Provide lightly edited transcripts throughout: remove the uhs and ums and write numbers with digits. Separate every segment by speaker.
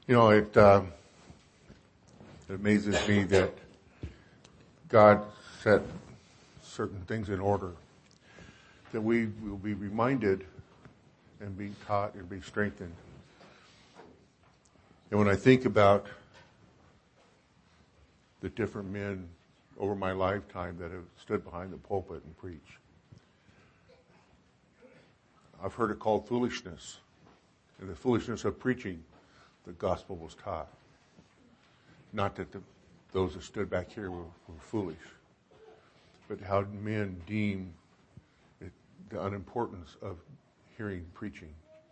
Speaker 1: It amazes me that God set certain things in order, that we will be reminded and be taught and be strengthened. And when I think about the different men over my lifetime that have stood behind the pulpit and preached, I've heard it called foolishness. And the foolishness of preaching, the gospel was taught. Not that those that stood back here were foolish, but how men deem the unimportance of hearing preaching.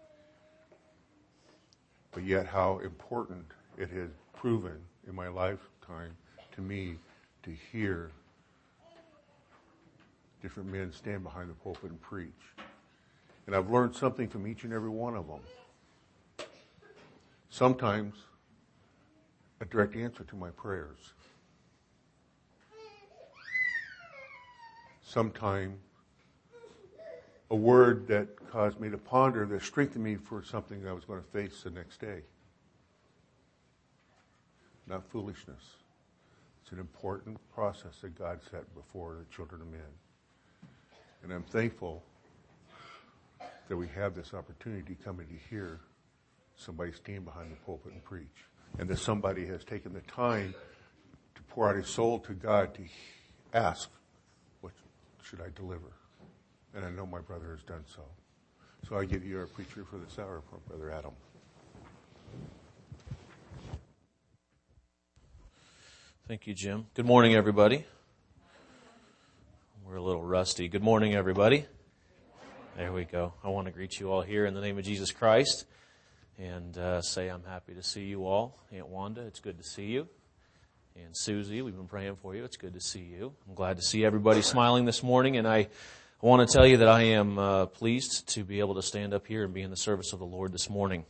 Speaker 1: But yet how important it has proven in my lifetime to me to hear different men stand behind the pulpit and preach. And I've learned something from each and every one of them. Sometimes a direct answer to my prayers. Sometimes a word that caused me to ponder, that strengthened me for something I was going to face the next day. Not foolishness. It's an important process that God set before the children of men. And I'm thankful that we have this opportunity coming to hear somebody stand behind the pulpit and preach. And that somebody has taken the time to pour out his soul to God to ask, what should I deliver? And I know my brother has done so. So I give you our preacher for this hour, Brother Adam.
Speaker 2: Thank you, Jim. Good morning, everybody. We're a little rusty. Good morning, everybody. There we go. I want to greet you all here in the name of Jesus Christ and say I'm happy to see you all. Aunt Wanda, it's good to see you. And Susie, we've been praying for you. It's good to see you. I'm glad to see everybody smiling this morning, and I want to tell you that I am pleased to be able to stand up here and be in the service of the Lord this morning.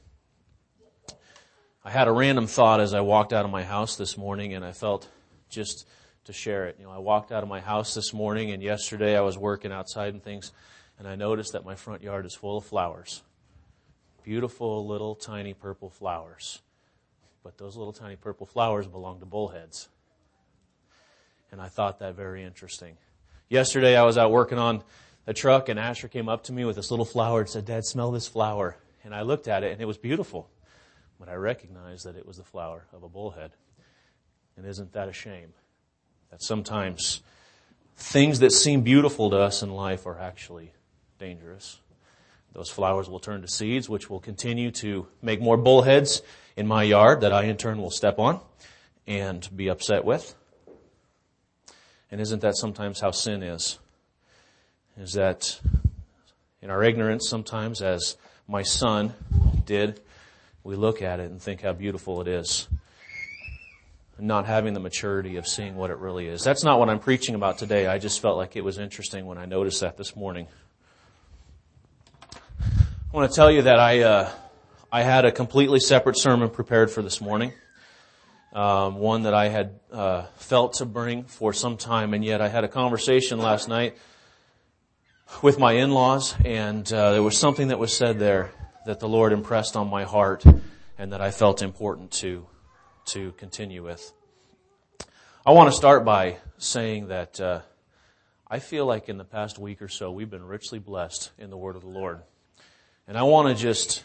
Speaker 2: I had a random thought as I walked out of my house this morning, and I felt just to share it. I walked out of my house this morning, and yesterday I was working outside and things, and I noticed that my front yard is full of flowers. Beautiful little tiny purple flowers. But those little tiny purple flowers belong to bullheads. And I thought that very interesting. Yesterday I was out working on a truck, and Asher came up to me with this little flower and said, "Dad, smell this flower." And I looked at it, and it was beautiful. But I recognized that it was the flower of a bullhead. And isn't that a shame? That sometimes things that seem beautiful to us in life are actually dangerous. Those flowers will turn to seeds, which will continue to make more bullheads in my yard that I in turn will step on and be upset with. And isn't that sometimes how sin is? Is that in our ignorance sometimes, as my son did, we look at it and think how beautiful it is, and not having the maturity of seeing what it really is. That's not what I'm preaching about today. I just felt like it was interesting when I noticed that this morning. I want to tell you that I had a completely separate sermon prepared for this morning, one that I had felt to bring for some time, and yet I had a conversation last night with my in-laws, and there was something that was said there that the Lord impressed on my heart and that I felt important to continue with. I want to start by saying that I feel like in the past week or so we've been richly blessed in the Word of the Lord. And I want to just,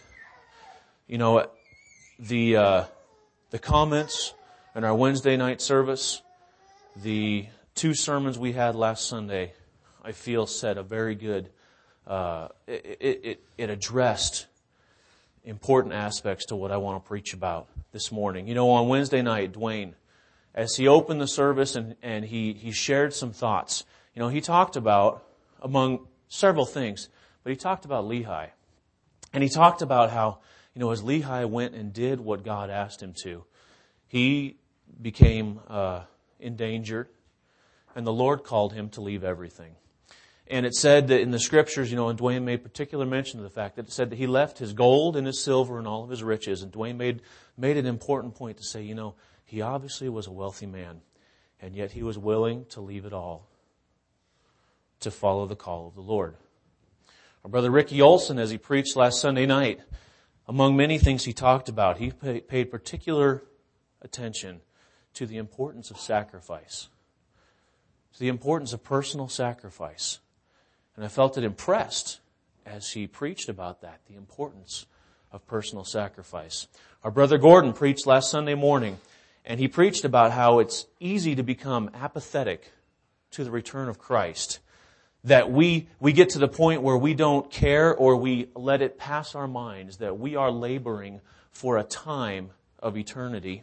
Speaker 2: the comments in our Wednesday night service, the two sermons we had last Sunday, I feel said a very good, it addressed important aspects to what I want to preach about this morning. On Wednesday night, Dwayne, as he opened the service and he shared some thoughts, he talked about, among several things, but he talked about Lehi. And he talked about how, as Lehi went and did what God asked him to, he became endangered, and the Lord called him to leave everything. And it said that in the scriptures, and Dwayne made particular mention of the fact that it said that he left his gold and his silver and all of his riches. And Dwayne made an important point to say, he obviously was a wealthy man, and yet he was willing to leave it all to follow the call of the Lord. Our brother Ricky Olson, as he preached last Sunday night, Among many things he talked about, he paid particular attention to the importance of sacrifice, to the importance of personal sacrifice. And I felt it impressed as he preached about that, the importance of personal sacrifice. Our brother Gordon preached last Sunday morning, and he preached about how it's easy to become apathetic to the return of Christ. That we get to the point where we don't care or we let it pass our minds that we are laboring for a time of eternity.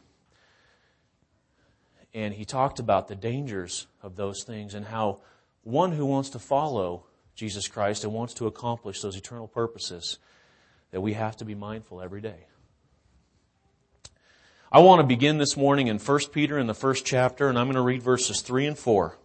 Speaker 2: And he talked about the dangers of those things and how one who wants to follow Jesus Christ and wants to accomplish those eternal purposes, that we have to be mindful every day. I want to begin this morning in 1 Peter in the first chapter, and I'm going to read verses 3 and 4.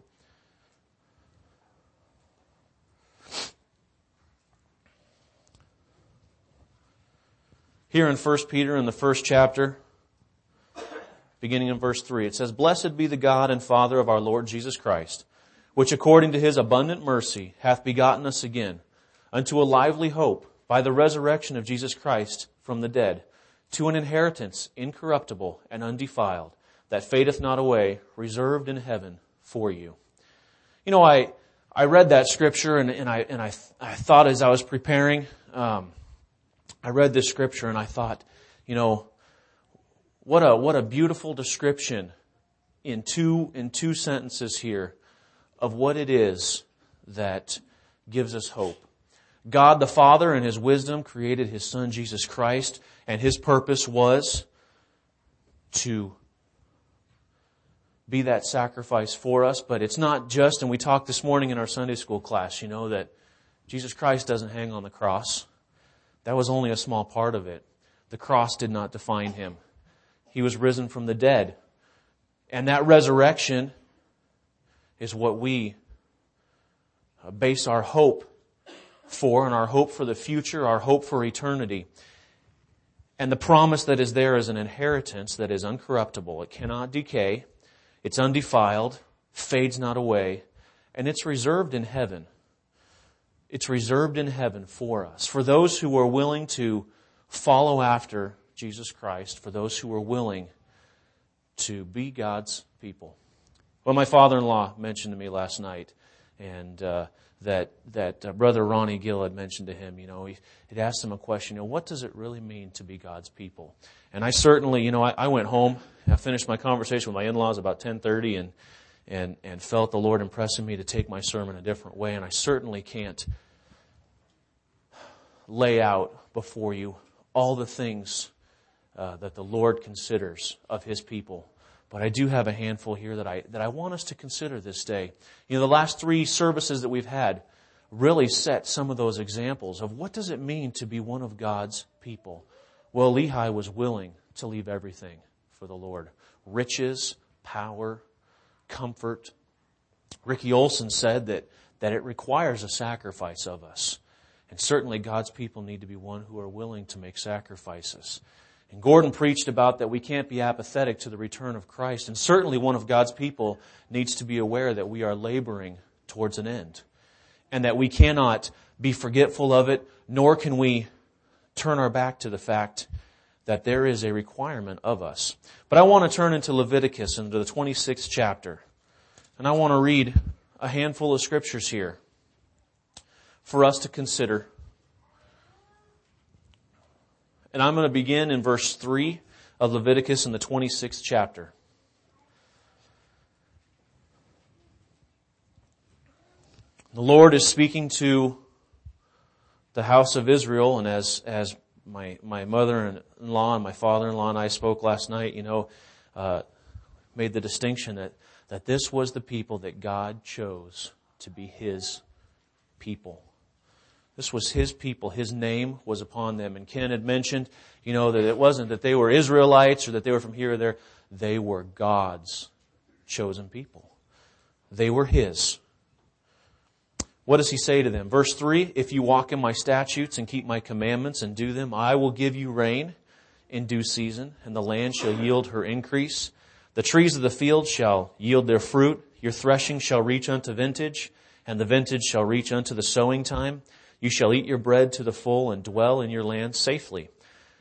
Speaker 2: Here in 1 Peter in the first chapter, beginning in verse 3, it says, "Blessed be the God and Father of our Lord Jesus Christ, which according to His abundant mercy hath begotten us again unto a lively hope by the resurrection of Jesus Christ from the dead, to an inheritance incorruptible and undefiled, that fadeth not away, reserved in heaven for you." You know, I read that scripture and I thought as I was preparing, I read this scripture and I thought, you know, what a beautiful description in two sentences here of what it is that gives us hope. God the Father in His wisdom created His Son Jesus Christ, and His purpose was to be that sacrifice for us. But it's not just, and we talked this morning in our Sunday school class, you know, that Jesus Christ doesn't hang on the cross. That was only a small part of it. The cross did not define Him. He was risen from the dead. And that resurrection is what we base our hope for, and our hope for the future, our hope for eternity. And the promise that is there is an inheritance that is uncorruptible. It cannot decay. It's undefiled, fades not away, and it's reserved in heaven. It's reserved in heaven for us, for those who are willing to follow after Jesus Christ, for those who are willing to be God's people. Well, my father-in-law mentioned to me last night, and that Brother Ronnie Gill had mentioned to him, you know, he'd asked him a question, you know, what does it really mean to be God's people? And I certainly, you know, I went home, I finished my conversation with my in-laws about 10:30, and felt the Lord impressing me to take my sermon a different way. And I certainly can't lay out before you all the things that the Lord considers of His people. But I do have a handful here that I want us to consider this day. You know, the last 3 services that we've had really set some of those examples of what does it mean to be one of God's people. Well, Lehi was willing to leave everything for the Lord. Riches, power, comfort. Ricky Olson said that it requires a sacrifice of us. And certainly God's people need to be one who are willing to make sacrifices. And Gordon preached about that we can't be apathetic to the return of Christ. And certainly one of God's people needs to be aware that we are laboring towards an end. And that we cannot be forgetful of it, nor can we turn our back to the fact that there is a requirement of us. But I want to turn into Leviticus, into the 26th chapter. And I want to read a handful of scriptures here for us to consider. And I'm going to begin in verse 3 of Leviticus in the 26th chapter. The Lord is speaking to the house of Israel, and as my mother-in-law and my father-in-law and I spoke last night, you know, made the distinction that this was the people that God chose to be His people. This was His people. His name was upon them. And Ken had mentioned, you know, that it wasn't that they were Israelites or that they were from here or there. They were God's chosen people. They were His. What does He say to them? Verse 3, "If you walk in my statutes and keep my commandments and do them, I will give you rain in due season, and the land shall yield her increase. The trees of the field shall yield their fruit. Your threshing shall reach unto vintage, and the vintage shall reach unto the sowing time. You shall eat your bread to the full and dwell in your land safely.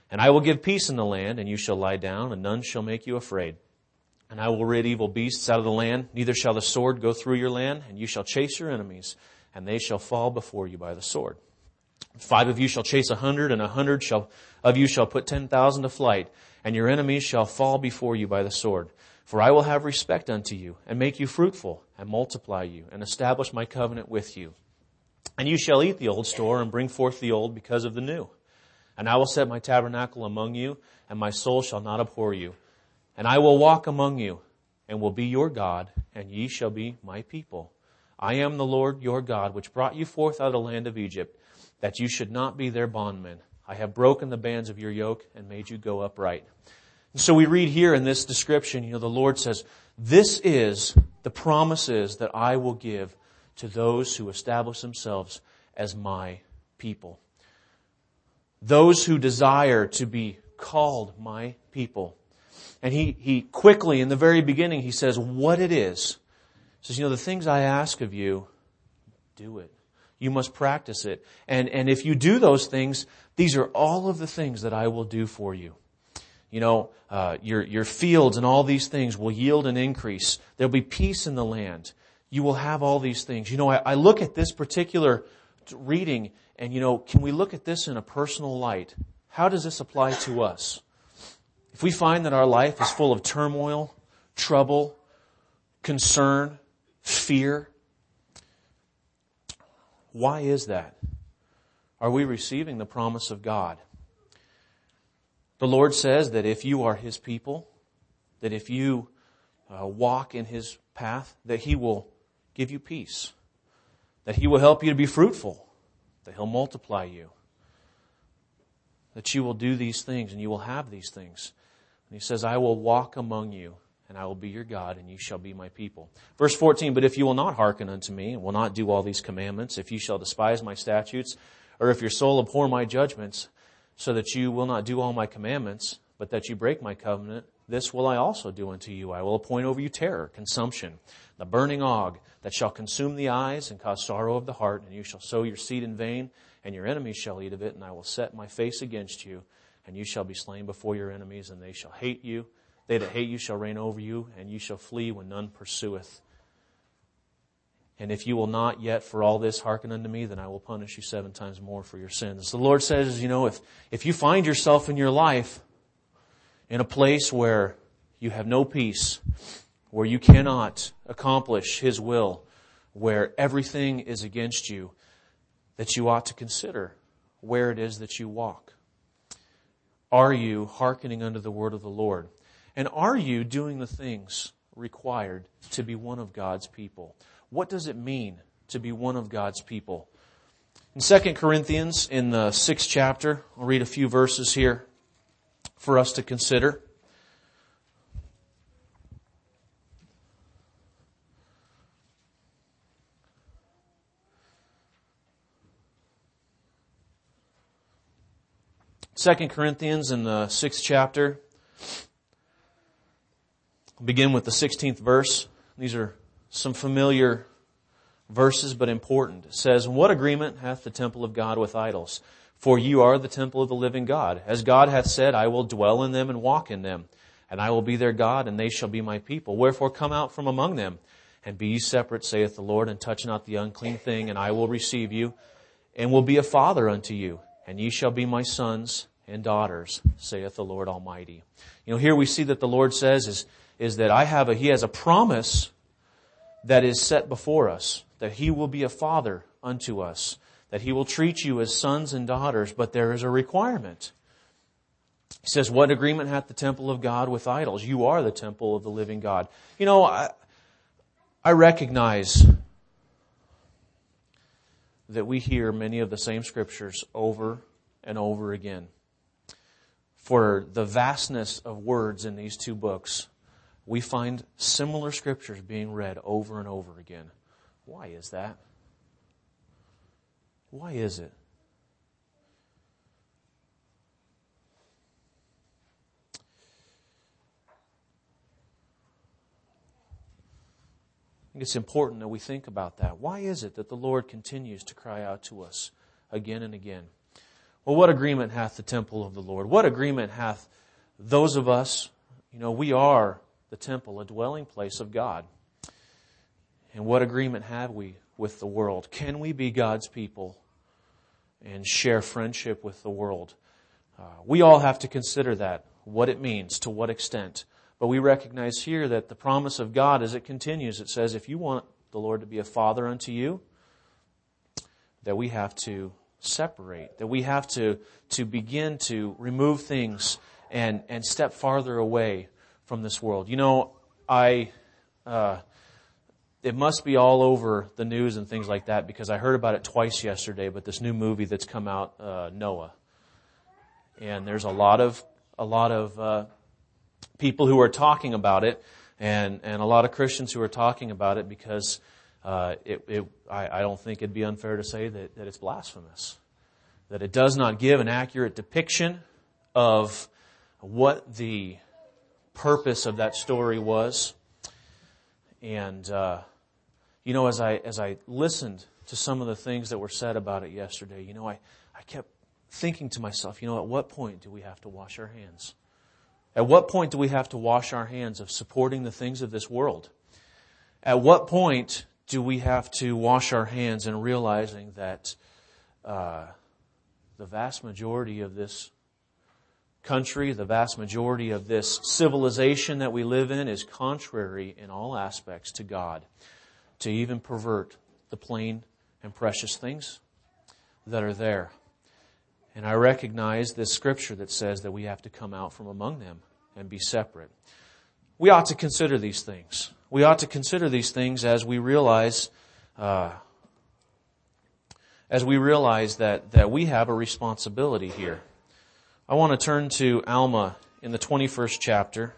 Speaker 2: And I will give peace in the land, and you shall lie down, and none shall make you afraid. And I will rid evil beasts out of the land, neither shall the sword go through your land, and you shall chase your enemies, and they shall fall before you by the sword. 5 of you shall chase 100, and 100 of you shall put 10,000 to flight, and your enemies shall fall before you by the sword. For I will have respect unto you, and make you fruitful, and multiply you, and establish my covenant with you. And you shall eat the old store, and bring forth the old because of the new. And I will set my tabernacle among you, and my soul shall not abhor you. And I will walk among you, and will be your God, and ye shall be my people. I am the Lord your God, which brought you forth out of the land of Egypt, that you should not be their bondmen. I have broken the bands of your yoke, and made you go upright. And so we read here in this description, the Lord says, this is the promises that I will give to those who establish themselves as my people. Those who desire to be called my people. And he quickly, in the very beginning, he says what it is. He says, the things I ask of you, do it. You must practice it. And if you do those things, these are all of the things that I will do for you. Your fields and all these things will yield an increase. There'll be peace in the land. You will have all these things. I look at this particular reading and, can we look at this in a personal light? How does this apply to us? If we find that our life is full of turmoil, trouble, concern, fear, why is that? Are we receiving the promise of God? The Lord says that if you are His people, that if you walk in His path, that He will give you peace, that He will help you to be fruitful, that He'll multiply you, that you will do these things and you will have these things. And He says, I will walk among you, and I will be your God, and you shall be my people. Verse 14, but if you will not hearken unto me, and will not do all these commandments, if you shall despise my statutes, or if your soul abhor my judgments, so that you will not do all my commandments, but that you break my covenant, this will I also do unto you. I will appoint over you terror, consumption, the burning ague, that shall consume the eyes and cause sorrow of the heart, and you shall sow your seed in vain, and your enemies shall eat of it, and I will set my face against you, and you shall be slain before your enemies, and they shall hate you. They that hate you shall reign over you, and you shall flee when none pursueth. And if you will not yet for all this hearken unto me, then I will punish you 7 times more for your sins. The Lord says, if you find yourself in your life in a place where you have no peace, where you cannot accomplish His will, where everything is against you, that you ought to consider where it is that you walk. Are you hearkening unto the word of the Lord? And are you doing the things required to be one of God's people? What does it mean to be one of God's people? In 2 Corinthians, in the 6th chapter, I'll read a few verses here for us to consider. Second Corinthians in the 6th chapter. I'll begin with the 16th verse. These are some familiar verses, but important. It says, what agreement hath the temple of God with idols? For you are the temple of the living God. As God hath said, I will dwell in them and walk in them, and I will be their God, and they shall be my people. Wherefore come out from among them, and be ye separate, saith the Lord, and touch not the unclean thing, and I will receive you, and will be a father unto you, and ye shall be my sons and daughters, saith the Lord Almighty. Here we see that the Lord says is that He has a promise that is set before us, that He will be a father unto us, that He will treat you as sons and daughters, but there is a requirement. He says, what agreement hath the temple of God with idols? You are the temple of the living God. I recognize that we hear many of the same scriptures over and over again. For the vastness of words in these 2 books, we find similar scriptures being read over and over again. Why is that? Why is it? I think it's important that we think about that. Why is it that the Lord continues to cry out to us again and again? Well, what agreement hath the temple of the Lord? What agreement hath those of us, we are the temple, a dwelling place of God. And what agreement have we with the world? Can we be God's people and share friendship with the world? We all have to consider that, what it means, to what extent. But we recognize here that the promise of God, as it continues, it says, if you want the Lord to be a father unto you, that we have to separate, that we have to begin to remove things and step farther away from this world. It must be all over the news and things like that, because I heard about it twice yesterday, but this new movie that's come out, Noah. And there's a lot of people who are talking about it, and a lot of Christians who are talking about it, because I don't think it'd be unfair to say that it's blasphemous, that it does not give an accurate depiction of what the purpose of that story was. And as I listened to some of the things that were said about it yesterday, I kept thinking to myself, at what point do we have to wash our hands? At what point do we have to wash our hands of supporting the things of this world? At what point do we have to wash our hands in realizing that the vast majority of this country, the vast majority of this civilization that we live in is contrary in all aspects to God, to even pervert the plain and precious things that are there. And I recognize this scripture that says that we have to come out from among them and be separate. We ought to consider these things. We ought to consider these things as we realize that we have a responsibility here. I want to turn to Alma in the 21st chapter,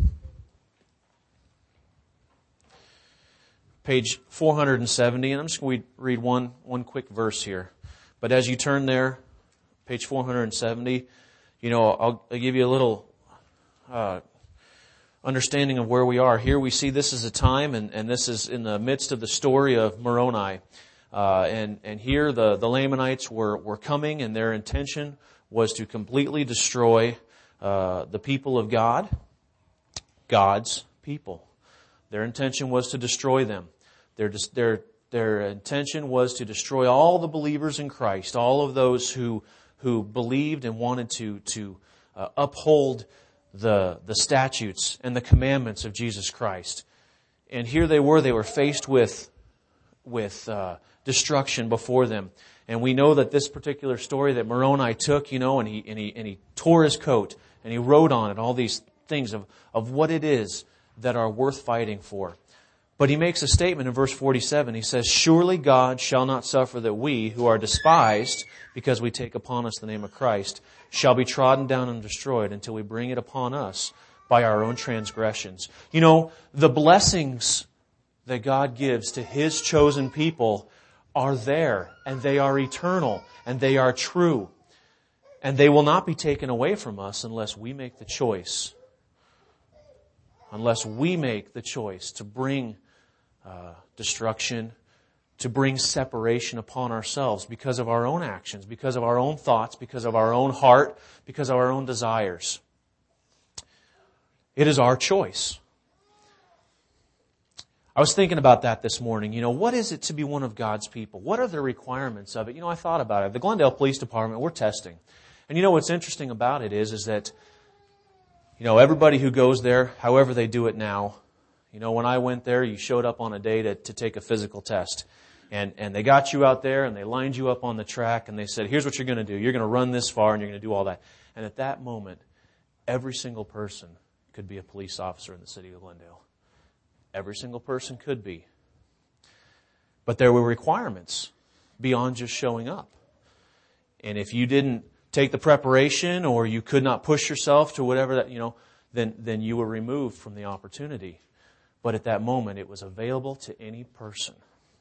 Speaker 2: page 470, and I'm just going to read one quick verse here. But as you turn there, page 470, I'll give you a little understanding of where we are. Here we see this is a time, and this is in the midst of the story of Moroni. And here the Lamanites were coming, and their intention was to completely destroy the people of God, God's people. Their intention was to destroy them. Their intention was to destroy all the believers in Christ, all of those who believed and wanted to uphold the statutes and the commandments of Jesus Christ. And here they were faced with destruction before them. And we know that this particular story that Moroni took, and he tore his coat and he wrote on it all these things of what it is that are worth fighting for. But he makes a statement in verse 47. He says, "Surely God shall not suffer that we, who are despised, because we take upon us the name of Christ, shall be trodden down and destroyed until we bring it upon us by our own transgressions." The blessings that God gives to His chosen people are there, and they are eternal, and they are true. And they will not be taken away from us unless we make the choice. Unless we make the choice to bring destruction, to bring separation upon ourselves because of our own actions, because of our own thoughts, because of our own heart, because of our own desires. It is our choice. I was thinking about that this morning. What is it to be one of God's people? What are the requirements of it? I thought about it. The Glendale Police Department, we're testing. And what's interesting about it is that, everybody who goes there, however they do it now, when I went there, you showed up on a day to take a physical test. And they got you out there and they lined you up on the track and they said, here's what you're going to do. You're going to run this far and you're going to do all that. And at that moment, every single person could be a police officer in the city of Glendale. Every single person could be. But there were requirements beyond just showing up. And if you didn't take the preparation or you could not push yourself to whatever that, then you were removed from the opportunity. But at that moment, it was available to any person.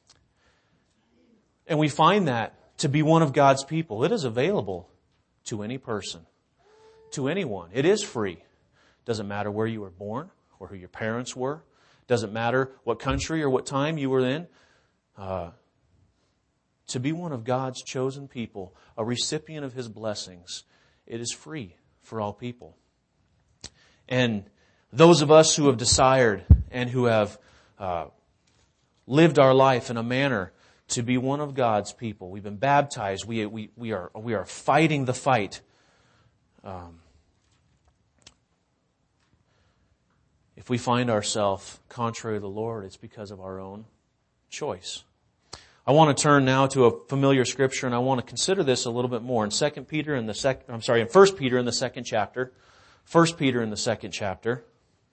Speaker 2: And we find that to be one of God's people. It is available to any person, to anyone. It is free. Doesn't matter where you were born or who your parents were. Doesn't matter what country or what time you were in. to be one of God's chosen people, a recipient of His blessings, it is free for all people. And those of us who have desired and who have lived our life in a manner to be one of God's people, we've been baptized, we are fighting the fight. If we find ourselves contrary to the Lord, it's because of our own choice. I want to turn now to a familiar scripture, and I want to consider this a little bit more in 1 Peter in the second chapter. 1 Peter in the second chapter.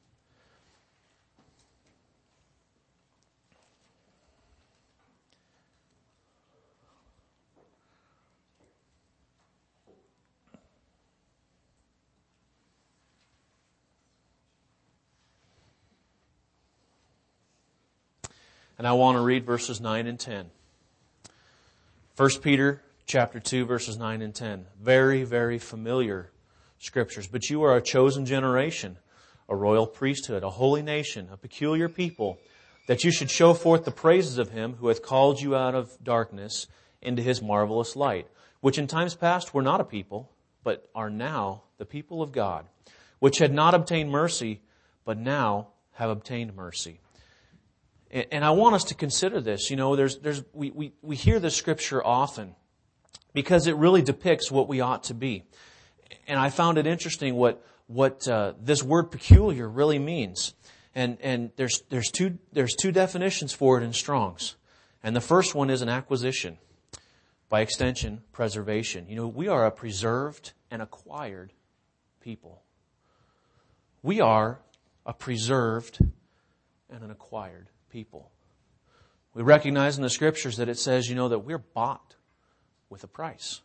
Speaker 2: And I want to read verses 9 and 10. 1 Peter chapter 2, verses 9 and 10. Very, very familiar scriptures. But you are a chosen generation, a royal priesthood, a holy nation, a peculiar people, that you should show forth the praises of Him who hath called you out of darkness into His marvelous light, which in times past were not a people, but are now the people of God, which had not obtained mercy, but now have obtained mercy. And I want us to consider this. You know, we hear this scripture often because it really depicts what we ought to be. And I found it interesting what this word peculiar really means. And there's two definitions for it in Strong's. And the first one is an acquisition. By extension, preservation. You know, we are a preserved and acquired people. We are a preserved and an acquired people. We recognize in the scriptures that it says, you know, that we're bought with a price.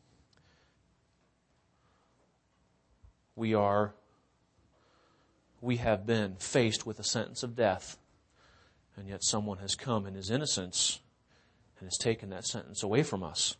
Speaker 2: We have been faced with a sentence of death, and yet someone has come in His innocence and has taken that sentence away from us.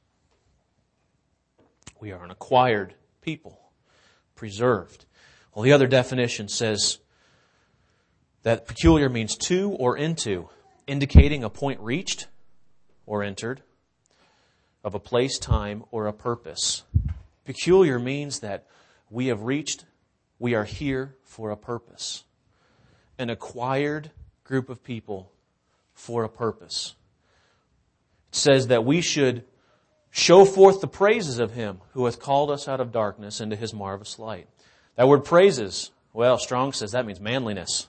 Speaker 2: We are an acquired people, preserved. Well, the other definition says that peculiar means to or into, indicating a point reached or entered of a place, time, or a purpose. Peculiar means that we have reached, we are here for a purpose. An acquired group of people for a purpose. It says that we should show forth the praises of Him who hath called us out of darkness into His marvelous light. That word praises, well, Strong says that means manliness,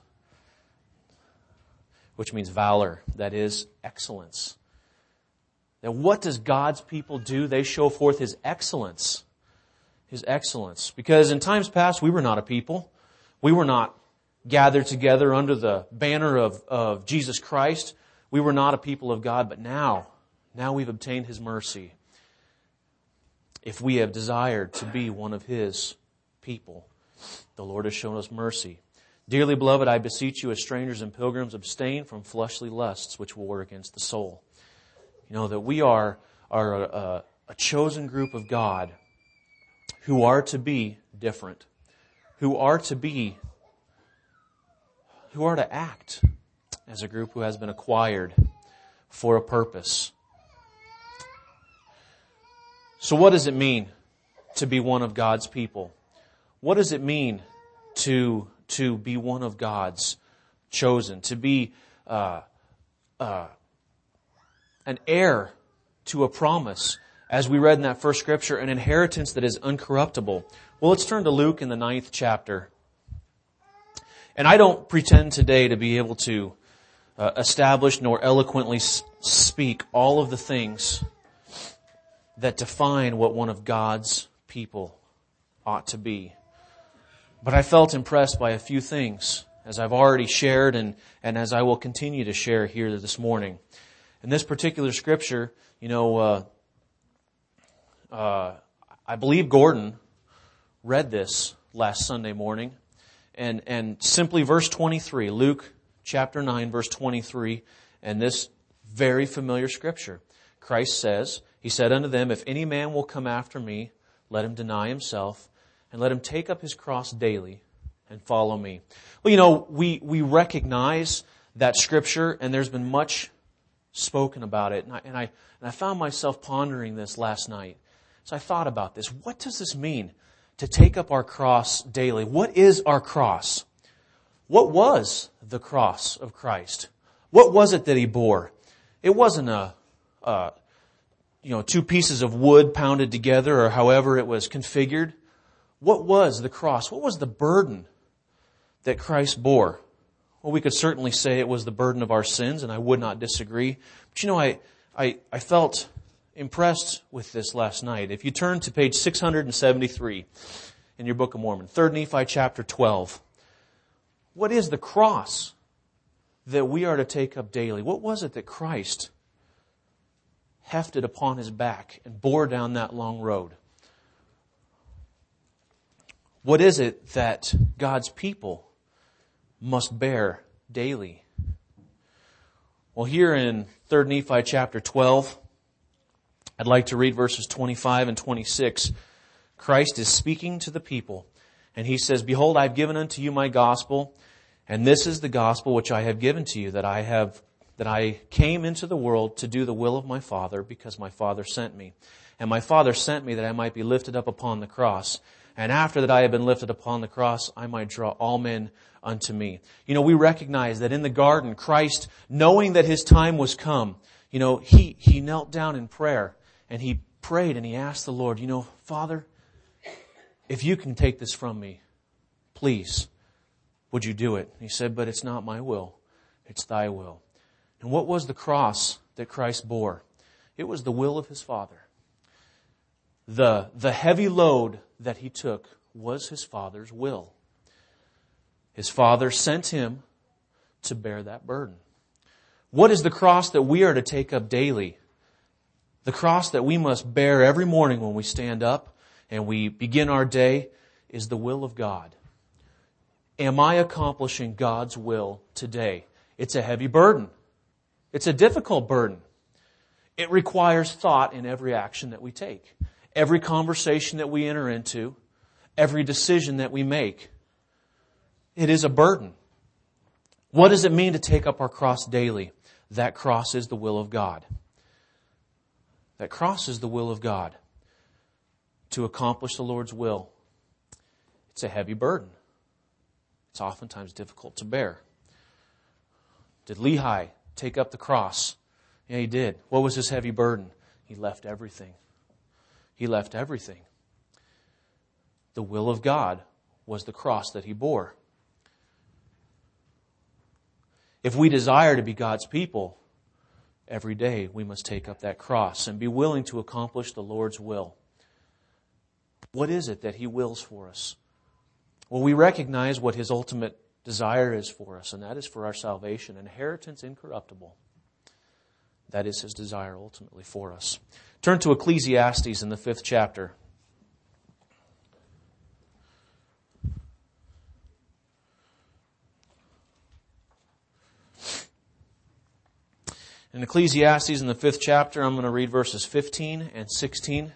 Speaker 2: which means valor, that is excellence. Now, what does God's people do? They show forth His excellence. His excellence. Because in times past, we were not a people. We were not gathered together under the banner of Jesus Christ. We were not a people of God, but now we've obtained His mercy. If we have desired to be one of His people, the Lord has shown us mercy. Dearly beloved, I beseech you as strangers and pilgrims, abstain from fleshly lusts which war against the soul. You know that we are a chosen group of God who are to be different, who are to act as a group who has been acquired for a purpose. So what does it mean to be one of God's people? What does it mean to be one of God's chosen, to be an heir to a promise, as we read in that first scripture, an inheritance that is uncorruptible? Well, let's turn to Luke in the 9th chapter. And I don't pretend today to be able to establish nor eloquently speak all of the things that define what one of God's people ought to be. But I felt impressed by a few things, as I've already shared and as I will continue to share here this morning. In this particular scripture, you know, I believe Gordon read this last Sunday morning. And simply verse 23, Luke chapter 9, verse 23, and this very familiar scripture. Christ says, He said unto them, if any man will come after me, let him deny himself, and let him take up his cross daily and follow me. Well, you know, we recognize that scripture, and there's been much spoken about it, and I found myself pondering this last night. So I thought about this. What does this mean to take up our cross daily? What is our cross? What was the cross of Christ? What was it that He bore? It wasn't two pieces of wood pounded together or however it was configured. What was the cross? What was the burden that Christ bore? Well, we could certainly say it was the burden of our sins, and I would not disagree. But I felt impressed with this last night. If you turn to page 673 in your Book of Mormon, 3 Nephi chapter 12, what is the cross that we are to take up daily? What was it that Christ hefted upon His back and bore down that long road? What is it that God's people must bear daily? Well, here in 3 Nephi chapter 12, I'd like to read verses 25 and 26. Christ is speaking to the people, and He says, "Behold, I have given unto you my gospel, and this is the gospel which I have given to you, that I came into the world to do the will of my Father, because my Father sent me. And my Father sent me that I might be lifted up upon the cross. And after that I have been lifted upon the cross, I might draw all men unto me." We recognize that in the garden, Christ, knowing that His time was come, He knelt down in prayer and He prayed and He asked the Lord, "Father, if you can take this from me, please, would you do it?" He said, "But it's not my will, it's thy will." And what was the cross that Christ bore? It was the will of His Father. The heavy load that He took was His Father's will. His Father sent Him to bear that burden. What is the cross that we are to take up daily? The cross that we must bear every morning when we stand up and we begin our day is the will of God. Am I accomplishing God's will today? It's a heavy burden. It's a difficult burden. It requires thought in every action that we take, every conversation that we enter into, every decision that we make. It is a burden. What does it mean to take up our cross daily? That cross is the will of God. That cross is the will of God. To accomplish the Lord's will. It's a heavy burden. It's oftentimes difficult to bear. Did Lehi take up the cross? Yeah, he did. What was his heavy burden? He left everything. He left everything. The will of God was the cross that he bore. If we desire to be God's people, every day we must take up that cross and be willing to accomplish the Lord's will. What is it that He wills for us? Well, we recognize what His ultimate desire is for us, and that is for our salvation, inheritance incorruptible. That is His desire ultimately for us. Turn to Ecclesiastes in the 5th chapter. In Ecclesiastes in the 5th chapter, I'm going to read verses 15 and 16.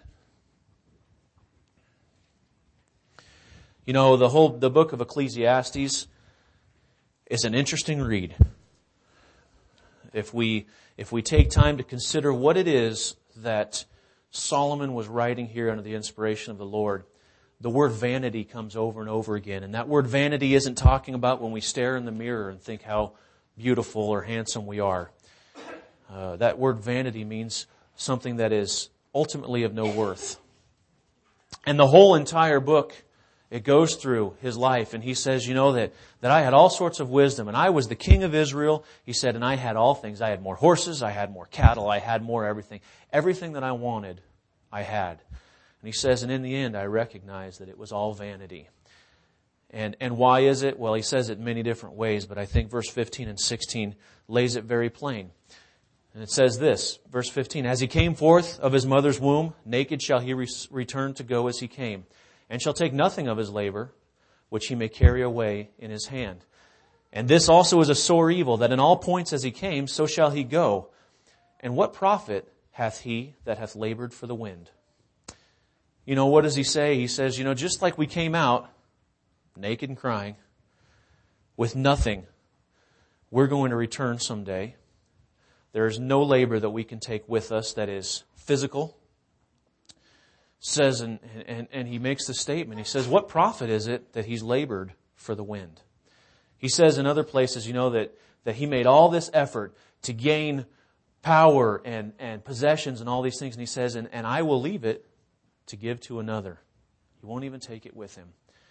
Speaker 2: The book of Ecclesiastes is an interesting read. If we take time to consider what it is that Solomon was writing here under the inspiration of the Lord, the word vanity comes over and over again. And that word vanity isn't talking about when we stare in the mirror and think how beautiful or handsome we are. That word vanity means something that is ultimately of no worth. And the whole entire book, it goes through his life, and he says, that I had all sorts of wisdom, and I was the king of Israel. He said, and I had all things. I had more horses, I had more cattle, I had more everything. Everything that I wanted, I had. And he says, and in the end, I recognized that it was all vanity. And why is it? Well, he says it in many different ways, but I think verse 15 and 16 lays it very plain. And it says this, verse 15, "As he came forth of his mother's womb, naked shall he return to go as he came, and shall take nothing of his labor, which he may carry away in his hand. And this also is a sore evil, that in all points as he came, so shall he go. And what profit hath he that hath labored for the wind?" What does he say? He says, just like we came out, naked and crying, with nothing, we're going to return someday. There is no labor that we can take with us that is physical. Says, and he makes the statement, he says, what profit is it that he's labored for the wind? He says in other places, that he made all this effort to gain power and possessions and all these things. And he says, and I will leave it to give to another. He won't even take it with him.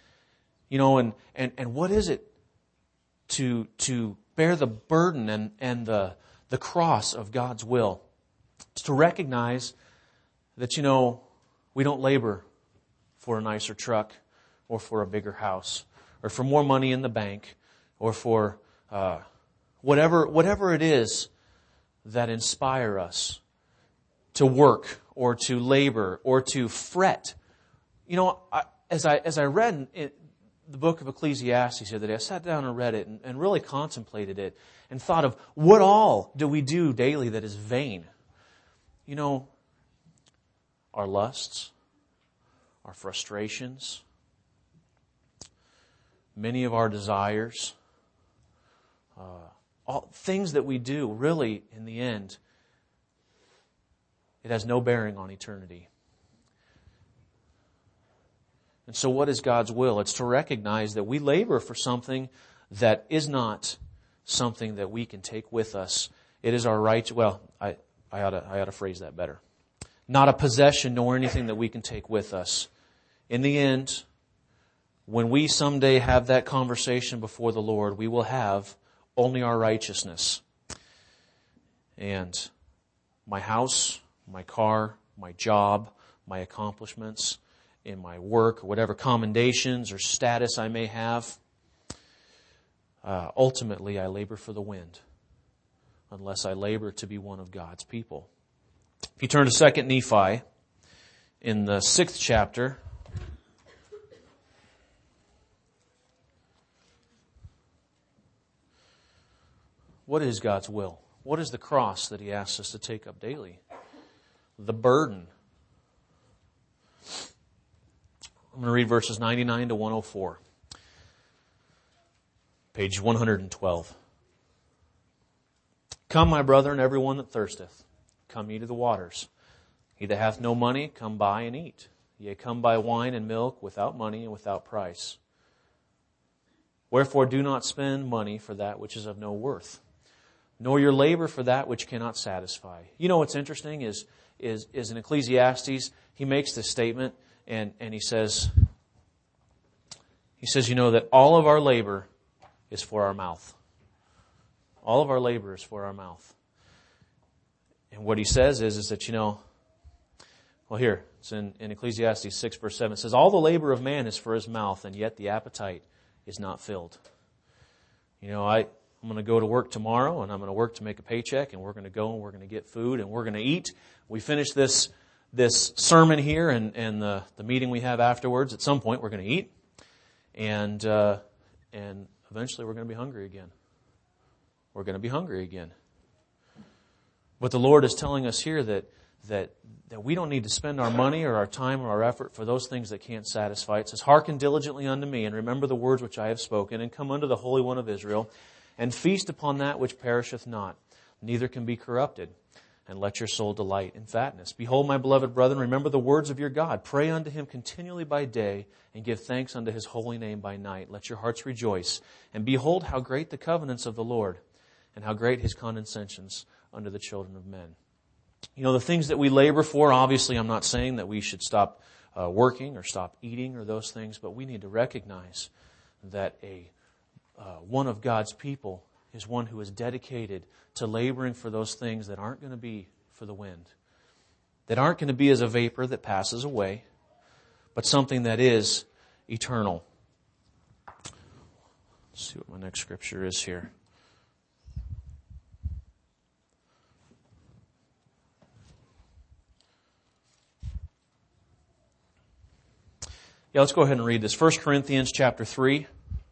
Speaker 2: And what is it to bear the burden and the cross of God's will? It's to recognize that, we don't labor for a nicer truck or for a bigger house or for more money in the bank or for whatever it is that inspire us to work or to labor or to fret. As I read in the book of Ecclesiastes here today, I sat down and read it and really contemplated it and thought of what all do we do daily that is vain? Our lusts, our frustrations, many of our desires, all things that we do, really, in the end, it has no bearing on eternity. And so what is God's will? It's to recognize that we labor for something that is not something that we can take with us. It is our right. Well, I ought to phrase that better. Not a possession nor anything that we can take with us. In the end, when we someday have that conversation before the Lord, we will have only our righteousness. And my house, my car, my job, my accomplishments in my work, or whatever commendations or status I may have, ultimately I labor for the wind, unless I labor to be one of God's people. If you turn to 2 Nephi, in the 6th chapter, what is God's will? What is the cross that He asks us to take up daily? The burden. I'm going to read verses 99 to 104. Page 112. Come, my brethren, everyone that thirsteth, come ye to the waters. He that hath no money, come buy and eat. Yea, come buy wine and milk without money and without price. Wherefore do not spend money for that which is of no worth, nor your labor for that which cannot satisfy. What's interesting is in Ecclesiastes, he makes this statement and he says, that all of our labor is for our mouth. All of our labor is for our mouth. And what he says is that, here, it's in Ecclesiastes 6 verse 7, it says, all the labor of man is for his mouth, and yet the appetite is not filled. I'm going to go to work tomorrow, and I'm going to work to make a paycheck, and we're going to go and we're going to get food, and we're going to eat. We finish this sermon here and the meeting we have afterwards. At some point, we're going to eat, and eventually we're going to be hungry again. We're going to be hungry again. But the Lord is telling us here that we don't need to spend our money or our time or our effort for those things that can't satisfy. It says, hearken diligently unto me, and remember the words which I have spoken, and come unto the Holy One of Israel, and feast upon that which perisheth not, neither can be corrupted, and let your soul delight in fatness. Behold, my beloved brethren, remember the words of your God. Pray unto Him continually by day, and give thanks unto His holy name by night. Let your hearts rejoice, and behold how great the covenants of the Lord, and how great His condescensions unto the children of men. The things that we labor for, obviously I'm not saying that we should stop working or stop eating or those things, but we need to recognize that one of God's people is one who is dedicated to laboring for those things that aren't going to be for the wind, that aren't going to be as a vapor that passes away, but something that is eternal. Let's see what my next scripture is here. Yeah, let's go ahead and read this. 1 Corinthians chapter 3.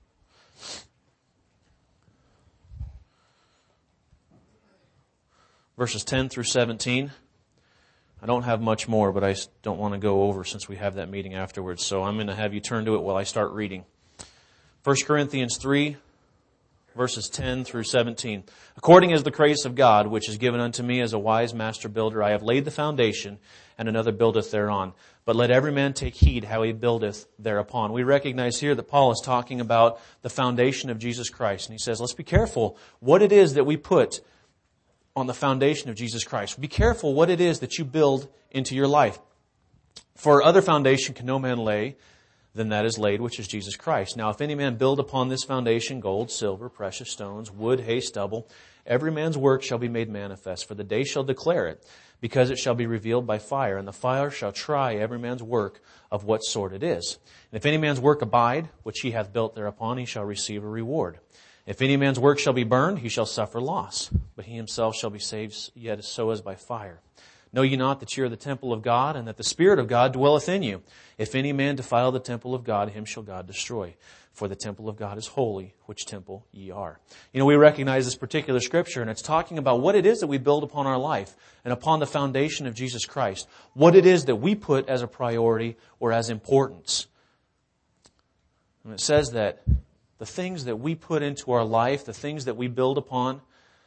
Speaker 2: Verses 10 through 17. I don't have much more, but I don't want to go over since we have that meeting afterwards. So I'm going to have you turn to it while I start reading. 1 Corinthians 3, verses 10 through 17. According as the grace of God, which is given unto me as a wise master builder, I have laid the foundation, and another buildeth thereon. But let every man take heed how he buildeth thereupon. We recognize here that Paul is talking about the foundation of Jesus Christ. And he says, let's be careful what it is that we put on the foundation of Jesus Christ. Be careful what it is that you build into your life. For other foundation can no man lay than that is laid, which is Jesus Christ. Now, if any man build upon this foundation gold, silver, precious stones, wood, hay, stubble, every man's work shall be made manifest, for the day shall declare it, because it shall be revealed by fire, and the fire shall try every man's work of what sort it is. And if any man's work abide, which he hath built thereupon, he shall receive a reward. If any man's work shall be burned, he shall suffer loss, but he himself shall be saved, yet so as by fire. Know ye not that ye are the temple of God, and that the Spirit of God dwelleth in you? If any man defile the temple of God, him shall God destroy. For the temple of God is holy, which temple ye are. You know, we recognize this particular scripture, and it's talking about what it is that we build upon our life and upon the foundation of Jesus Christ. What it is that we put as a priority or as importance. And it says that the things that we put into our life, the things that we build upon,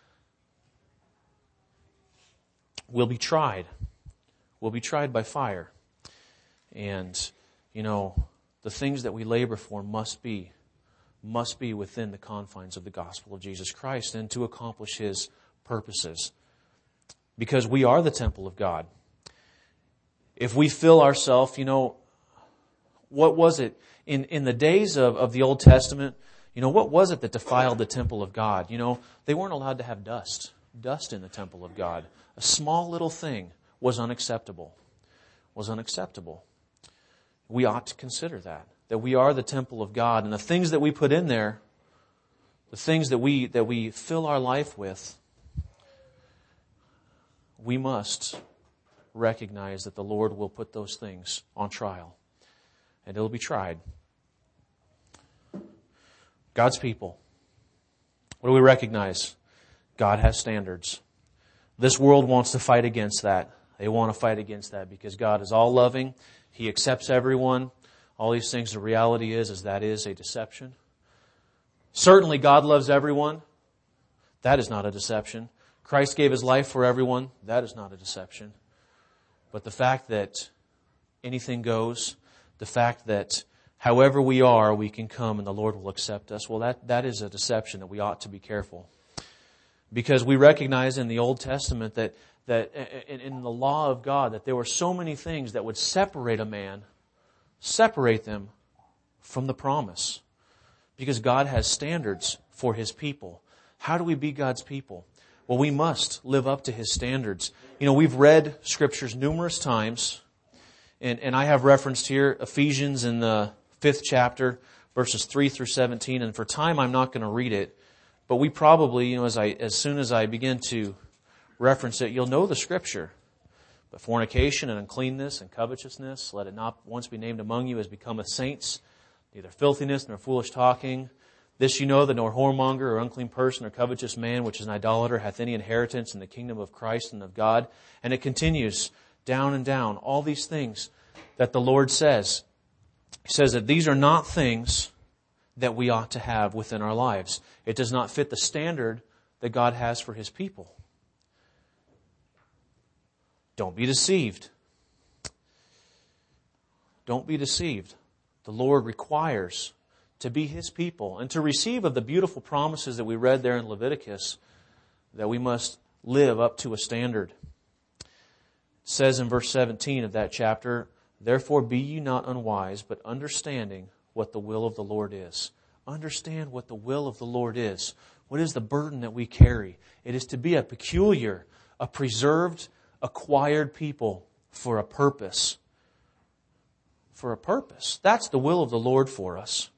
Speaker 2: will be tried. Will be tried by fire. And, you know, the things that we labor for must be within the confines of the gospel of Jesus Christ and to accomplish His purposes. Because we are the temple of God. If we fill ourselves, you know, what was it in the days of the Old Testament? You know, what was it that defiled the temple of God? You know, they weren't allowed to have dust in the temple of God. A small little thing was unacceptable. We ought to consider that we are the temple of God, and the things that we put in there, the things that we fill our life with, we must recognize that the Lord will put those things on trial, and it'll be tried. God's people, what do we recognize? God has standards. This world wants to fight against that. They want to fight against that because God is all loving. He accepts everyone. All these things, the reality is that is a deception. Certainly God loves everyone. That is not a deception. Christ gave His life for everyone. That is not a deception. But the fact that anything goes, the fact that however we are, we can come and the Lord will accept us, well, that is a deception that we ought to be careful. Because we recognize in the Old Testament that in the law of God, that there were so many things that would separate a man, separate them from the promise. Because God has standards for His people. How do we be God's people? Well, we must live up to His standards. You know, we've read scriptures numerous times, and I have referenced here Ephesians in the 5th chapter, verses 3 through 17, and for time I'm not going to read it. But we probably, you know, as soon as I begin to reference it, you'll know the scripture. But fornication and uncleanness and covetousness, let it not once be named among you as becometh saints, neither filthiness nor foolish talking. This you know, that nor whoremonger or unclean person or covetous man, which is an idolater, hath any inheritance in the kingdom of Christ and of God. And it continues down and down. All these things that the Lord says. He says that these are not things that we ought to have within our lives. It does not fit the standard that God has for His people. Don't be deceived. Don't be deceived. The Lord requires to be His people and to receive of the beautiful promises that we read there in Leviticus, that we must live up to a standard. It says in verse 17 of that chapter, therefore be ye not unwise, but understanding what the will of the Lord is. Understand what the will of the Lord is. What is the burden that we carry? It is to be a peculiar, a preserved, acquired people for a purpose. For a purpose. That's the will of the Lord for us.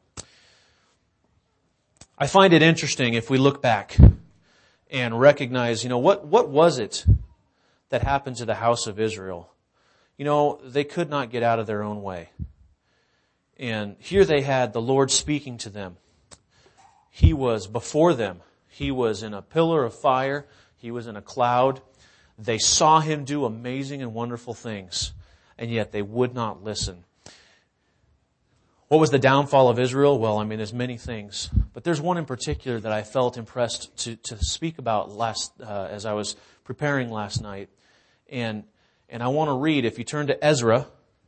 Speaker 2: I find it interesting if we look back and recognize, you know, what was it that happened to the house of Israel? You know, they could not get out of their own way. And here they had the Lord speaking to them. He was before them. He was in a pillar of fire. He was in a cloud. They saw Him do amazing and wonderful things, and yet they would not listen. What was the downfall of Israel? Well, I mean, there's many things, but there's one in particular that I felt impressed to speak about as I was preparing last night. And I want to read, if you turn to Ezra,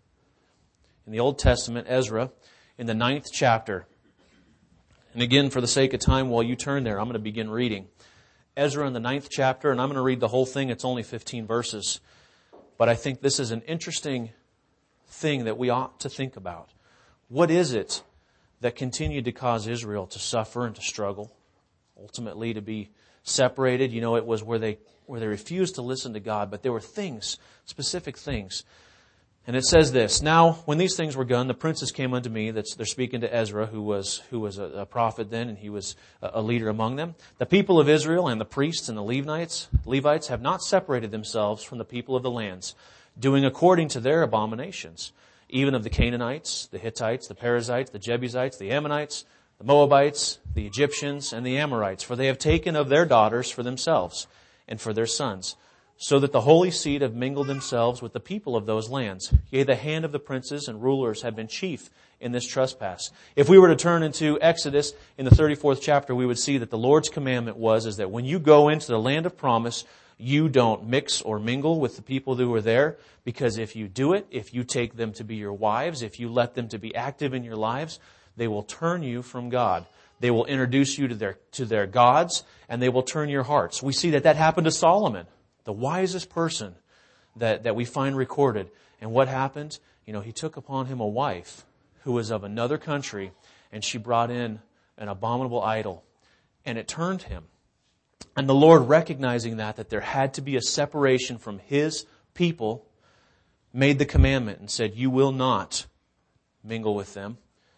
Speaker 2: in the Old Testament, Ezra, in the 9th chapter. And again, for the sake of time, while you turn there, I'm going to begin reading. Ezra in the 9th chapter, and I'm going to read the whole thing. It's only 15 verses. But I think this is an interesting thing that we ought to think about. What is it that continued to cause Israel to suffer and to struggle, ultimately to be separated? You know, it was where they refused to listen to God, but there were things, specific things. And it says this, "Now, when these things were done, the princes came unto me," they're speaking to Ezra, who was a prophet then, and he was a leader among them. "The people of Israel and the priests and the Levites have not separated themselves from the people of the lands, doing according to their abominations, even of the Canaanites, the Hittites, the Perizzites, the Jebusites, the Ammonites, the Moabites, the Egyptians, and the Amorites. For they have taken of their daughters for themselves and for their sons, so that the holy seed have mingled themselves with the people of those lands. Yea, the hand of the princes and rulers have been chief in this trespass." If we were to turn into Exodus in the 34th chapter, we would see that the Lord's commandment is that when you go into the land of promise, you don't mix or mingle with the people who are there, because if you do it, if you take them to be your wives, if you let them to be active in your lives, they will turn you from God. They will introduce you to their gods, and they will turn your hearts. We see that happened to Solomon, the wisest person that we find recorded. And what happened? You know, he took upon him a wife who was of another country, and she brought in an abominable idol, and it turned him. And the Lord, recognizing that there had to be a separation from His people, made the commandment and said, "You will not mingle with them."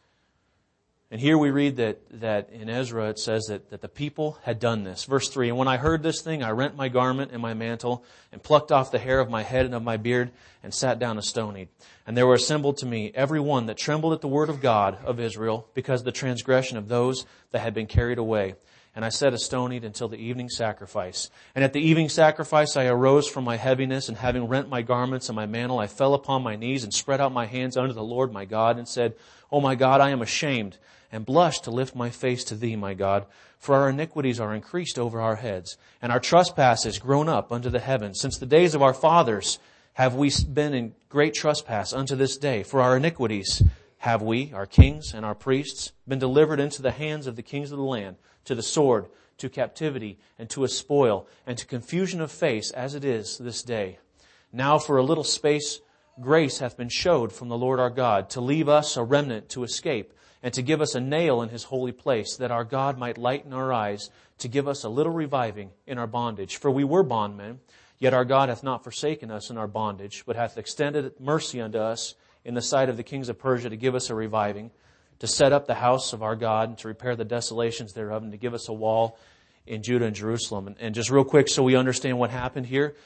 Speaker 2: And here we read that in Ezra it says that the people had done this. Verse 3, "And when I heard this thing, I rent my garment and my mantle, and plucked off the hair of my head and of my beard, and sat down astonied. And there were assembled to me every one that trembled at the word of God of Israel, because of the transgression of those that had been carried away. And I sat astonied until the evening sacrifice. And at the evening sacrifice I arose from my heaviness, and having rent my garments and my mantle, I fell upon my knees and spread out my hands unto the Lord my God, and said, O my God, I am ashamed, and blush to lift my face to Thee, my God. For our iniquities are increased over our heads, and our trespasses grown up unto the heavens. Since the days of our fathers have we been in great trespass unto this day. For our iniquities have we, our kings and our priests, been delivered into the hands of the kings of the land, to the sword, to captivity, and to a spoil, and to confusion of face, as it is this day. Now for a little space grace hath been showed from the Lord our God, to leave us a remnant to escape, and to give us a nail in His holy place, that our God might lighten our eyes, to give us a little reviving in our bondage. For we were bondmen, yet our God hath not forsaken us in our bondage, but hath extended mercy unto us in the sight of the kings of Persia, to give us a reviving, to set up the house of our God, and to repair the desolations thereof, and to give us a wall in Judah and Jerusalem." And just real quick, so we understand what happened here,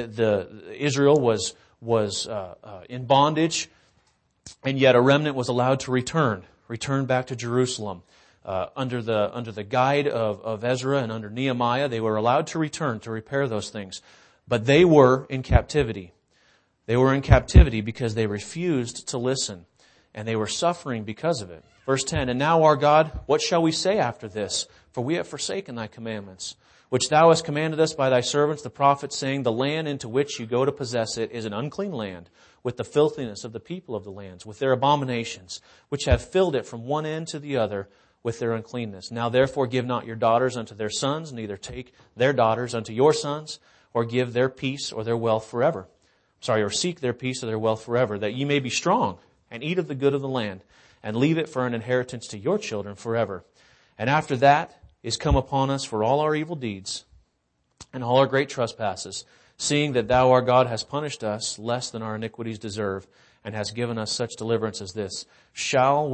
Speaker 2: Israel was in bondage, and yet a remnant was allowed to return back to Jerusalem. Under the guide of Ezra and under Nehemiah, they were allowed to return to repair those things. But they were in captivity. They were in captivity because they refused to listen, and they were suffering because of it. Verse 10, "And now, our God, what shall we say after this? For we have forsaken Thy commandments, which Thou hast commanded us by Thy servants the prophets, saying, The land into which you go to possess it is an unclean land, with the filthiness of the people of the lands, with their abominations, which have filled it from one end to the other with their uncleanness. Now therefore give not your daughters unto their sons, neither take their daughters unto your sons, or give their peace or their wealth forever. Or seek their peace or their wealth forever, that ye may be strong, and eat of the good of the land, and leave it for an inheritance to your children forever. And after that is come upon us for all our evil deeds, and all our great trespasses, seeing that Thou, our God, hast punished us less than our iniquities deserve, and hast given us such deliverance as this. Should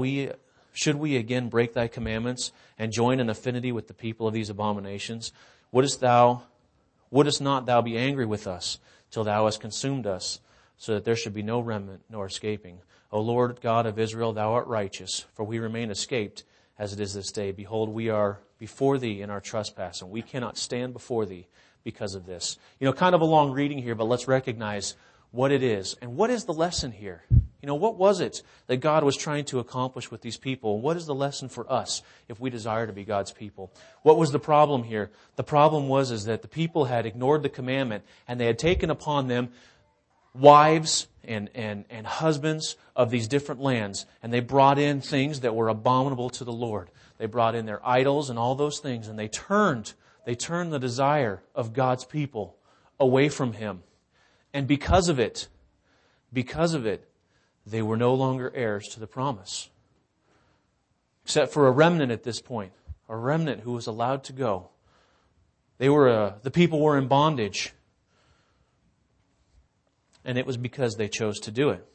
Speaker 2: we again break Thy commandments, and join in affinity with the people of these abominations? Wouldest not Thou be angry with us, till Thou hast consumed us, so that there should be no remnant nor escaping? O Lord God of Israel, Thou art righteous, for we remain escaped as it is this day. Behold, we are before Thee in our trespass, and we cannot stand before Thee because of this." You know, kind of a long reading here, but let's recognize what it is. And what is the lesson here? What was it that God was trying to accomplish with these people? What is the lesson for us if we desire to be God's people? What was the problem here? The problem was that the people had ignored the commandment, and they had taken upon them wives and husbands of these different lands, and they brought in things that were abominable to the Lord. They brought in their idols and all those things, and they turned the desire of God's people away from Him. And because of it, they were no longer heirs to the promise. Except for a remnant at this point, a remnant who was allowed to go. The people were in bondage. And it was because they chose to do it.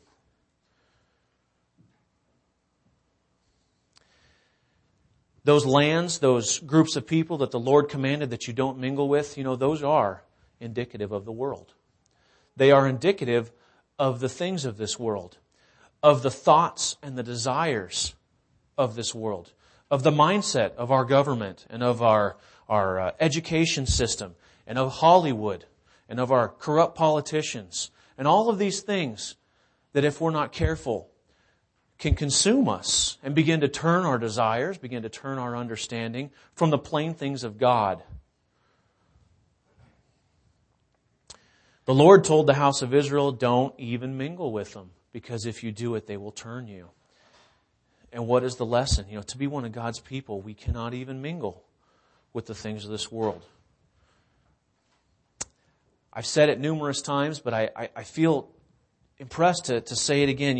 Speaker 2: Those lands, those groups of people that the Lord commanded that you don't mingle with, those are indicative of the world. They are indicative of the things of this world, of the thoughts and the desires of this world, of the mindset of our government and of our education system and of Hollywood and of our corrupt politicians and all of these things that, if we're not careful, can consume us and begin to turn our desires, begin to turn our understanding from the plain things of God. The Lord told the house of Israel, don't even mingle with them, because if you do it, they will turn you. And what is the lesson? To be one of God's people, we cannot even mingle with the things of this world. I've said it numerous times, but I feel impressed to say it again.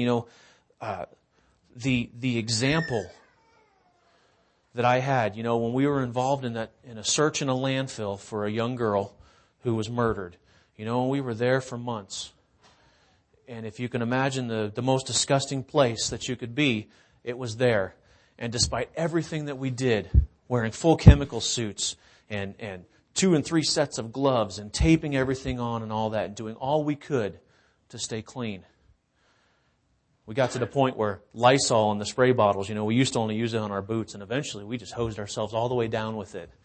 Speaker 2: The example that I had, when we were involved in a search in a landfill for a young girl who was murdered. We were there for months. And if you can imagine the most disgusting place that you could be, it was there. And despite everything that we did, wearing full chemical suits and 2 and 3 sets of gloves and taping everything on and all that, and doing all we could to stay clean. We got to the point where Lysol and the spray bottles, we used to only use it on our boots, and eventually we just hosed ourselves all the way down with it.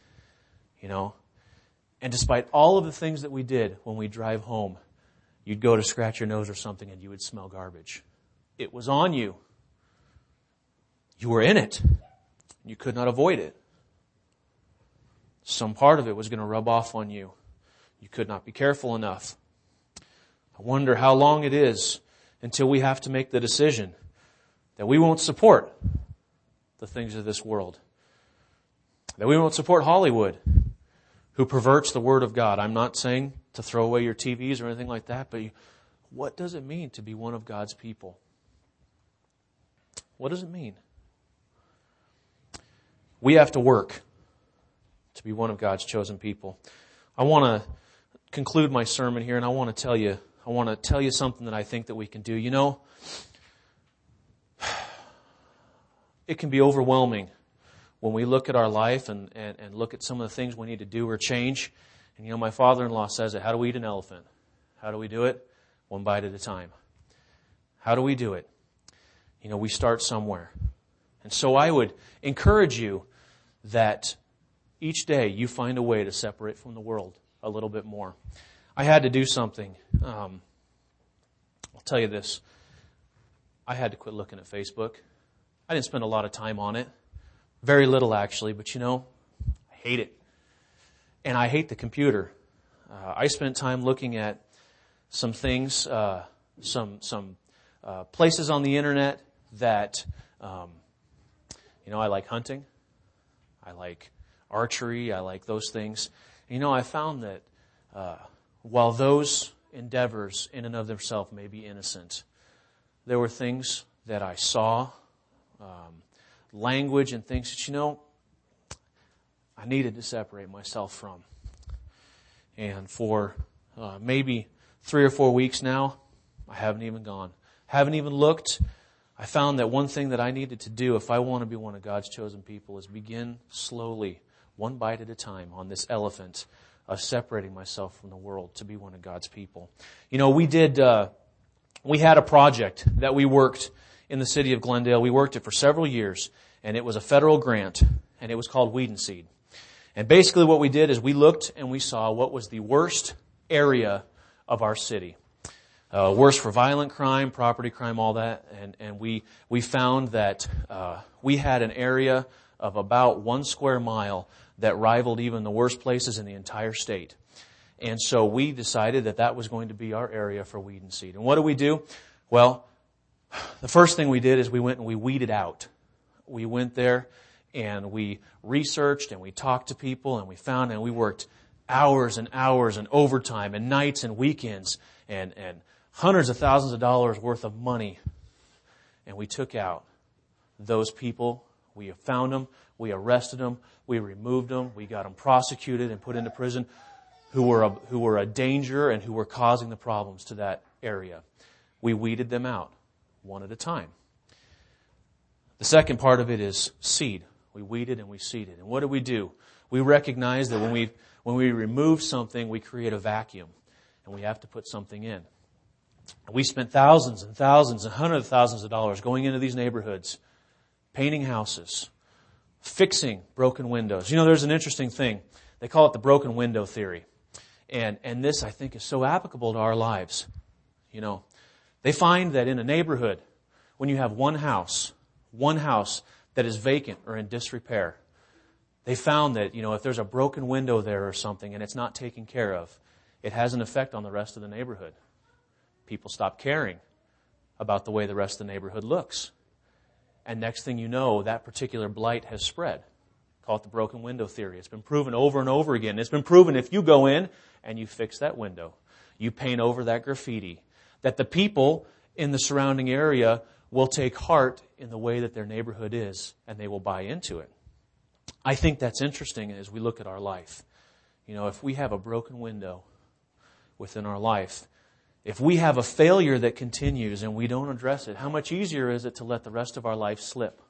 Speaker 2: And despite all of the things that we did, when we drive home, you'd go to scratch your nose or something and you would smell garbage. It was on you. You were in it. You could not avoid it. Some part of it was going to rub off on you. You could not be careful enough. I wonder how long it is until we have to make the decision that we won't support the things of this world. That we won't support Hollywood, who perverts the Word of God. I'm not saying to throw away your TVs or anything like that, but what does it mean to be one of God's people? What does it mean? We have to work to be one of God's chosen people. I want to conclude my sermon here, and I want to tell you something that I think that we can do. It can be overwhelming when we look at our life and look at some of the things we need to do or change. And my father-in-law says it, how do we eat an elephant? How do we do it? One bite at a time. How do we do it? We start somewhere. And so I would encourage you that each day you find a way to separate from the world a little bit more. I had to do something. I'll tell you this. I had to quit looking at Facebook. I didn't spend a lot of time on it. Very little, actually, but I hate it. And I hate the computer. I spent time looking at some things, some places on the internet that, I like hunting. I like archery. I like those things. I found that while those endeavors in and of themselves may be innocent, there were things that I saw, language and things that, I needed to separate myself from. And for maybe 3 or 4 weeks now, I haven't even gone. Haven't even looked. I found that one thing that I needed to do if I want to be one of God's chosen people is begin slowly, one bite at a time, on this elephant of separating myself from the world to be one of God's people. We had a project that we worked in the city of Glendale. We worked it for several years, and it was a federal grant, and it was called Weed and Seed. And basically what we did is we looked and we saw what was the worst area of our city. worse for violent crime, property crime, all that. And we found that we had an area of about 1 square mile that rivaled even the worst places in the entire state. And so we decided that that was going to be our area for weed and seed. And what do we do? Well, the first thing we did is we went and we weeded out. We went there and we researched and we talked to people and we found and we worked hours and hours and overtime and nights and weekends and hundreds of thousands of dollars worth of money. And we took out those people. We found them. We arrested them. We removed them. We got them prosecuted and put into prison who were a danger and who were causing the problems to that area. We weeded them out one at a time. The second part of it is seed. We weeded and we seeded. And what do? We recognize that when we remove something, we create a vacuum and we have to put something in. We spent thousands and thousands and hundreds of thousands of dollars going into these neighborhoods, painting houses, fixing broken windows. You know, there's an interesting thing. They call it the broken window theory. And this, I think, is so applicable to our lives. You know, they find that in a neighborhood, when you have one house that is vacant or in disrepair, they found that, you know, if there's a broken window there or something and it's not taken care of, it has an effect on the rest of the neighborhood. People stop caring about the way the rest of the neighborhood looks. And next thing you know, that particular blight has spread. Call it the broken window theory. It's been proven over and over again. It's been proven if you go in and you fix that window, you paint over that graffiti, that the people in the surrounding area will take heart in the way that their neighborhood is, and they will buy into it. I think that's interesting as we look at our life. You know, if we have a broken window within our life, if we have a failure that continues and we don't address it, how much easier is it to let the rest of our life slip?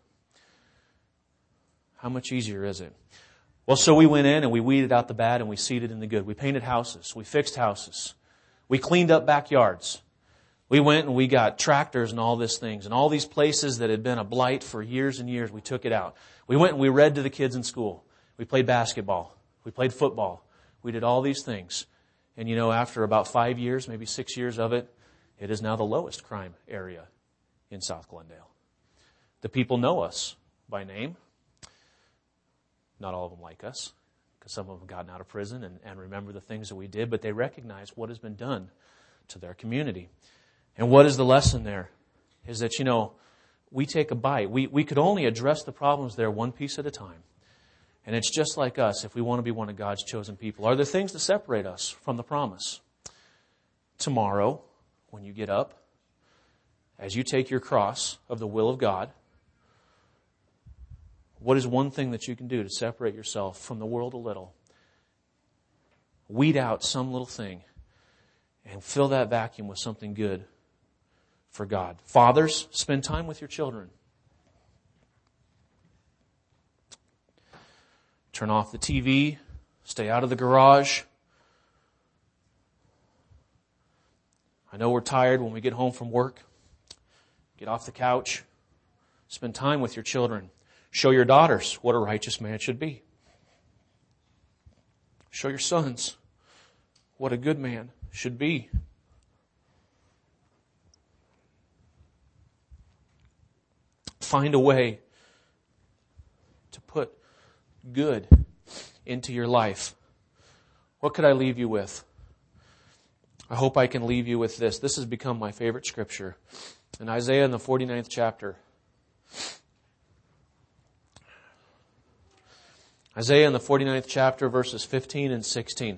Speaker 2: How much easier is it? Well, so we went in and we weeded out the bad and we seeded in the good. We painted houses. We fixed houses. We cleaned up backyards. We went and we got tractors and all these things. And all these places that had been a blight for years and years, we took it out. We went and we read to the kids in school. We played basketball. We played football. We did all these things. And you know, after about 5 years, maybe 6 years of it, it is now the lowest crime area in South Glendale. The people know us by name. Not all of them like us, because some of them have gotten out of prison and remember the things that we did, but they recognize what has been done to their community. And what is the lesson there? Is that, you know, we take a bite. We could only address the problems there one piece at a time. And it's just like us if we want to be one of God's chosen people. Are there things that separate us from the promise? Tomorrow, when you get up, as you take your cross of the will of God, what is one thing that you can do to separate yourself from the world a little? Weed out some little thing and fill that vacuum with something good for God. Fathers, spend time with your children. Turn off the TV. Stay out of the garage. I know we're tired when we get home from work. Get off the couch. Spend time with your children. Show your daughters what a righteous man should be. Show your sons what a good man should be. Find a way to put good into your life. What could I leave you with? I hope I can leave you with this. This has become my favorite scripture. In Isaiah in the 49th chapter. Isaiah in the 49th chapter, verses 15 and 16.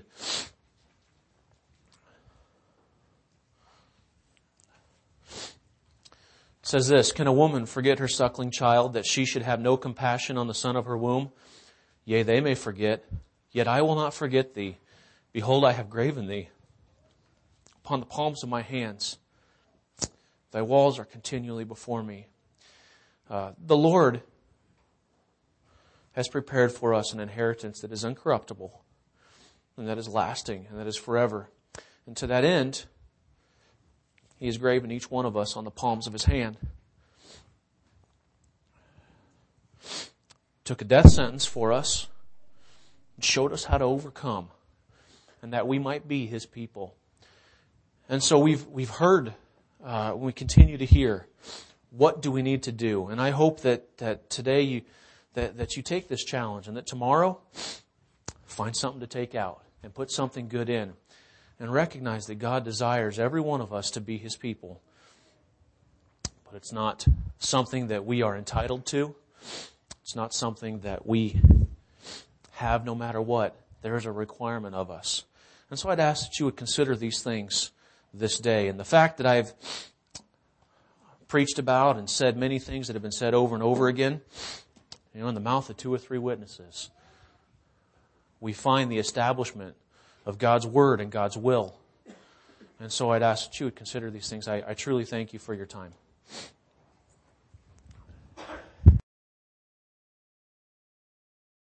Speaker 2: It says this, "Can a woman forget her suckling child, that she should have no compassion on the son of her womb? Yea, they may forget, yet I will not forget thee. Behold, I have graven thee upon the palms of my hands. Thy walls are continually before me." The Lord has prepared for us an inheritance that is incorruptible and that is lasting and that is forever. And to that end, He has graven each one of us on the palms of His hand. Took a death sentence for us and showed us how to overcome and that we might be His people. And so we've heard, we continue to hear, what do we need to do? And I hope that today that you take this challenge, and that tomorrow, find something to take out and put something good in. And recognize that God desires every one of us to be His people. But it's not something that we are entitled to. It's not something that we have no matter what. There is a requirement of us. And so I'd ask that you would consider these things this day. And the fact that I've preached about and said many things that have been said over and over again, in the mouth of 2 or 3 witnesses, we find the establishment of God's Word and God's will. And so I'd ask that you would consider these things. I truly thank you for your time.